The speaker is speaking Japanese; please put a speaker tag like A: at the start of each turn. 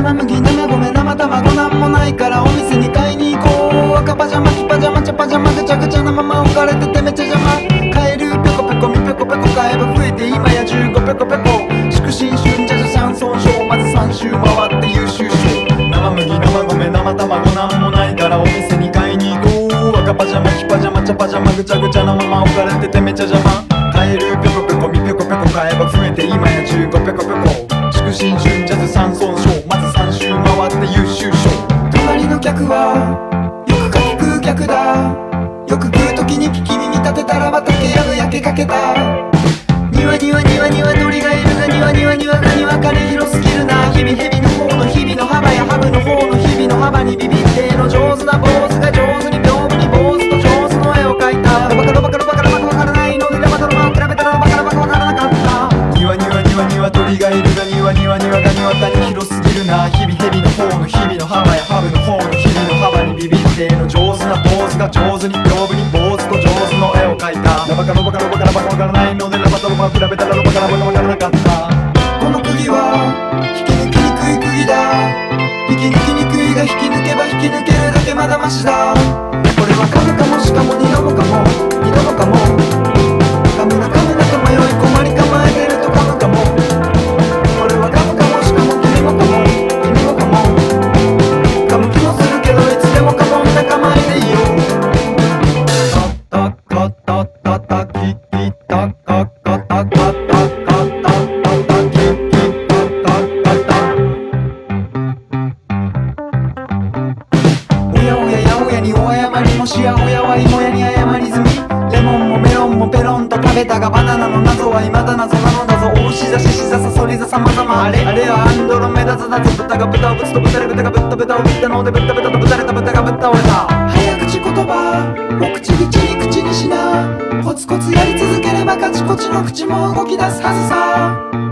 A: 生麦生米生卵なんもないからお店に買いに行こう。赤パジャマ黄パジャマ茶パジャマぐちゃぐちゃなまま置かれててめっちゃ邪魔。カエルペコペコミペコペコ買えば増えて今や15ペコペコ。祝新春ジャジャシャンソンショーまず3周回って優秀賞。生麦生米生卵なんもないからお店に買いに行こう。赤パジャマ黄パジャマ茶パジャマぐちゃぐちゃなまま置かれててめっちゃ邪魔。カエルペコペコミペコペコ買えば増えて今や15ペコペコ。祝新春ジャズ山村ショーまず3周回って優秀賞。隣の客はよくかき食う客だ。よく食う時に聞き耳立てたら畑やぶ焼けかけた。庭庭庭庭鳥がいるが庭庭庭がにわかに広すぎるな。日々蛇の方の日々の幅やハブの方の日々の幅にビビっての上手な坊主が上手に屏風に坊主と上手の絵を描いた。バカロバカロバカロバカわからないのでラバトロマを比べたらバカロバカわからなかった。庭庭庭庭鳥がいるが庭庭庭がにわかに広すぎるな。日々蛇の方の日々の幅やハブの方の日々の幅にビビっての上手な坊主が上手に屏風に坊主と上手の絵を描いた。ラバカロバカロバカロバカわからないのでラバトロマを比べたらバカロバカわからなかった。この釘は引き抜きにくい釘だ。引き抜きにくいが引き抜けば引き抜けるだけまだマシだ。これは噛むかもしかも二度もかも二度もかも。噛むな噛むなと迷い困り構えてると噛むかも。これは噛むかもしかも君もかも君もかも。噛む気もするけどいつでもかもんな構えでいいよ。タタタタタタキキタカカタカタカタしやおやは芋やに謝り済み。レモンもメロンもペロンと食べたがバナナの謎は未だ謎なのだぞ。お牛座獅子座サソリ座様々あれあれはアンドロメダ座だぞ。豚が豚をぶつと豚で豚が豚豚をぶったので豚豚と豚でと豚が豚を得た。早口言葉お口々に口にしな。コツコツやり続ければカチコチの口も動き出すはずさ。